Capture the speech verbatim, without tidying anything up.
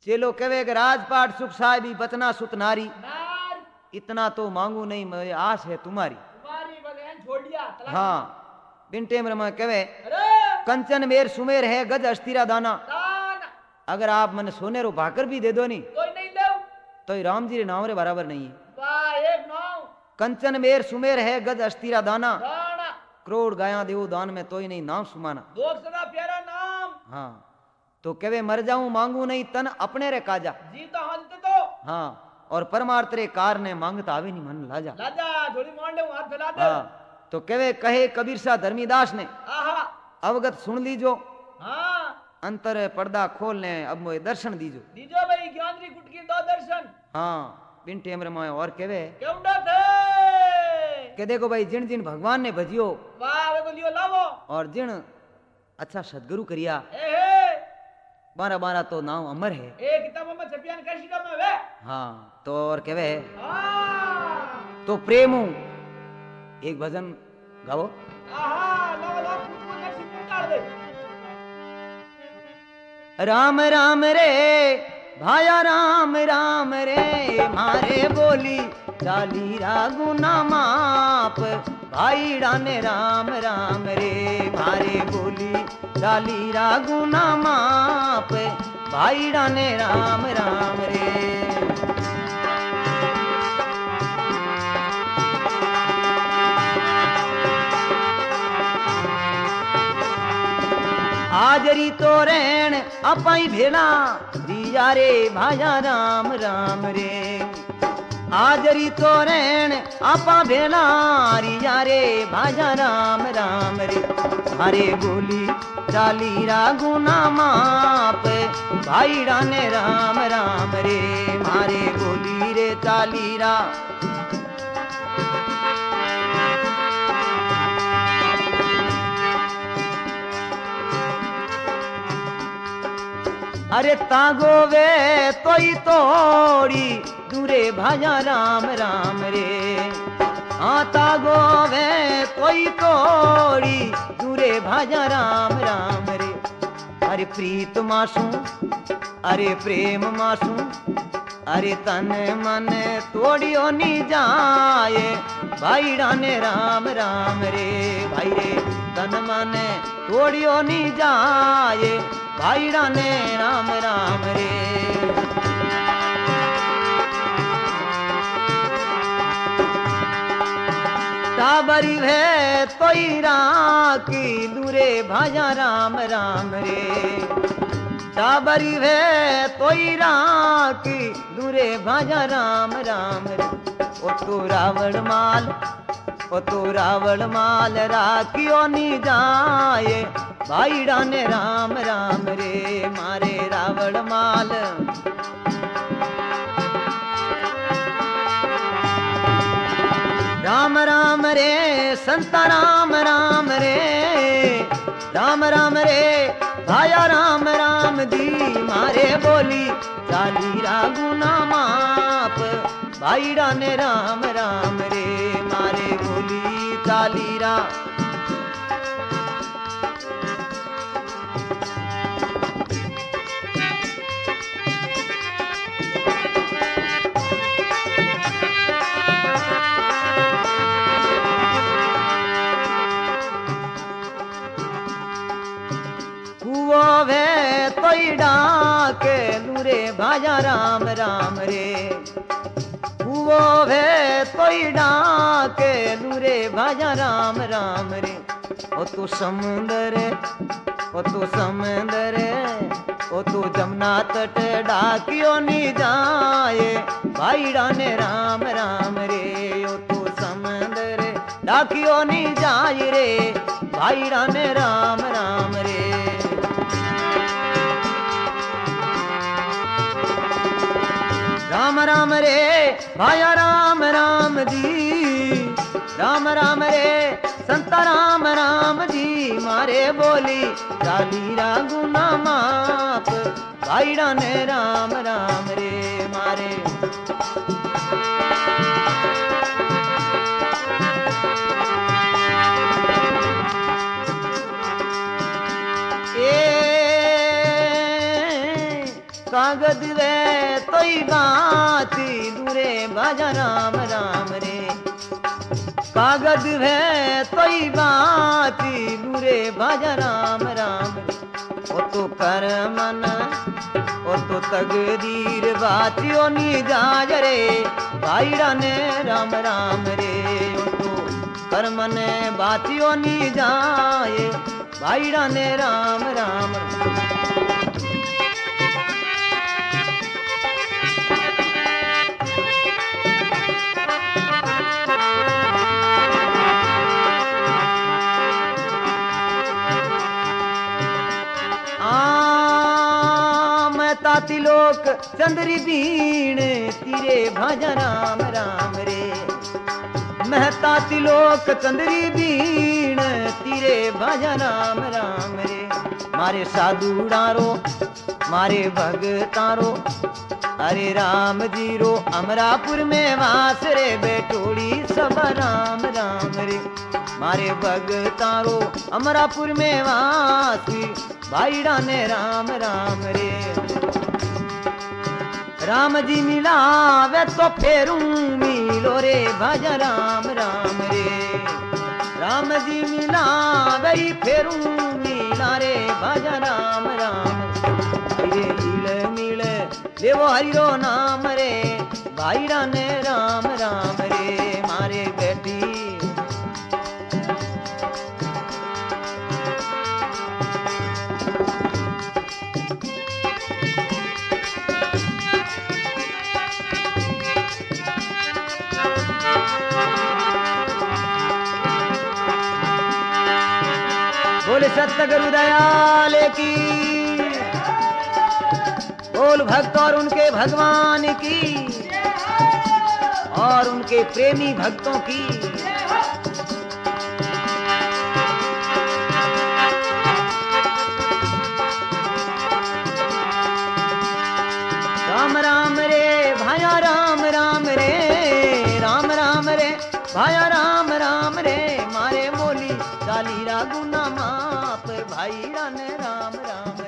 चेलो कहे कि राजपाट सुख साहिबी बचना सुत नारी, नार इतना तो मांगू नहीं, मेरी आस है तुम्हारी। तुम्हारी बगैन छोड़ दिया तलाक। हाँ बिन टेमर में कहे अरे कंचन मेर सुमेर है गज अस्थिरा दाना, दान अगर आप मन सोने रो भाकर भी दे दो नी कोई नहीं दे तो ये राम जी रे नाम रे बराबर नहीं है। वाह एक नौ कंचन मेर सुमेर है गज अस्थिरा दाना, दाना करोड़ गाया देव दान में तो ही नहीं नाम सुमाना। दो सदा प्यारा नाम हाँ तो कहे मर जाऊं मांगू नहीं तन अपने रे काजा, जी तो हंत तो हाँ और परमार्थ रे कार ने मांगता आवे नहीं मन लाजा। लाजा थोड़ी मोंडे हाथ फैला दे। हाँ तो कहे कहे कबीर सा धर्मीदास ने आहा अवगत सुन लीजो, हाँ अंतर पर्दा खोलने अब मोए दर्शन दीजो। दीजो भाई ज्ञानरी कुटकी दो दर्शन। हाँ बिन टेमर में और कहे क्यों थे के देखो भाई जिन जिन भगवान ने भजियो वाह वे को लियो लावो और जिन अच्छा सदगुरु करिया, ए हे बारह बारह तो नाम अमर है। ए किताबों में छपियान कैसी का में वे हाँ तो और कहे हाँ तो प्रेम एक भजन गाओ। आहा लावो लावो कुटको कैसी निकाल दे। राम राम रे भाया राम राम रे मारे बोली चाली रागुना माप, भाई डाने राम राम रे मारे बोली चाली रागुना माप, भाई डाने राम राम रे। आजरी तो रैन अपाई भेला रिया रे भाया राम राम रे, आजरी तो रैन आपा भेला रिया रे भाया राम राम रे, हरे बोली चाली रागुना माप, भाई डाने राम राम रे मारे बोली रे चाली रा। अरे तागो वे तोई तोड़ी दूरे भाया राम राम रे, हाँ तागो वे तोई तोड़ी दूरे भाया राम राम रे। अरे प्रीत मासू अरे प्रेम मासू, अरे तन मन तोड़ियो नी जाए, भाई डाने राम राम रे भाई रे तन मन तोड़ियो नी जाए, भाई डाने राम राम रे। टाबरी है तोई राखी दूरे भाया राम राम रे, टाबरी है तोई राखी दूरे भाया राम राम रे। ओ तो रावण माल ओ तो रावण माल राखियो नी जाए, भाई डाने राम राम रे मारे रावण माल। राम राम रे संता राम राम रे, राम राम रे भाया राम राम दी मारे बोली चाली रागुना माप, भाई डाने राम राम रे मारे बोली चाली रा। वे तोई डाके दूरे भाया राम राम रे, वो वे तोई डाके दूरे भाया राम राम रे। ओ तू समुंदर ओ तू समुंदर ओ तू जमुना तट डाकियो नी जाए, भाई डाने राम राम रे। ओ तू समुंदर डाकियो नी जाए रे, भाई डाने राम राम रे। राम राम रे भाया राम राम जी, राम राम रे संता राम राम जी मारे बोली चाली रागुना माप, भाई डाने राम राम रे मारे। कागज वे तोई बात दूरे भाजा राम राम रे कागज वे तोई बात दूरे भाजा राम राम रे ओ तो कर मन ओ तो तकदीर बातियों नी जाज रे भाईड़ा ने राम राम रे ओ तो कर मन बातियों नी जाए भाईड़ा ने राम राम तिलोक चंद्री बीण तीरे भाजा राम राम रे महता तिलोक चंद्री बीण तीरे भाजा राम राम रे मारे साधु डारो मारे भगतारो अरे राम जी रो अमरापुर में वास रे बेटोड़ी सब राम राम रे मारे भगतारो अमरापुर में वास भाईड़ा ने राम राम रे राम जी मिलावे तो फेरू मिलो रे भजा राम राम रे राम जी मिलावे फेरू मिला रे भजा राम राम रे मिल मिल देवो हरिरो नाम रे भाईड़ा ने राम राम रे मारे बेटी बोले सत्य गुरु दयाल की बोल भक्त और उनके भगवान की और उनके प्रेमी भक्तों की राम राम रे भाया राम राम रे राम राम रे भाया राम राम रे मारे मोली चाली रा गुना माप भाई रान राम राम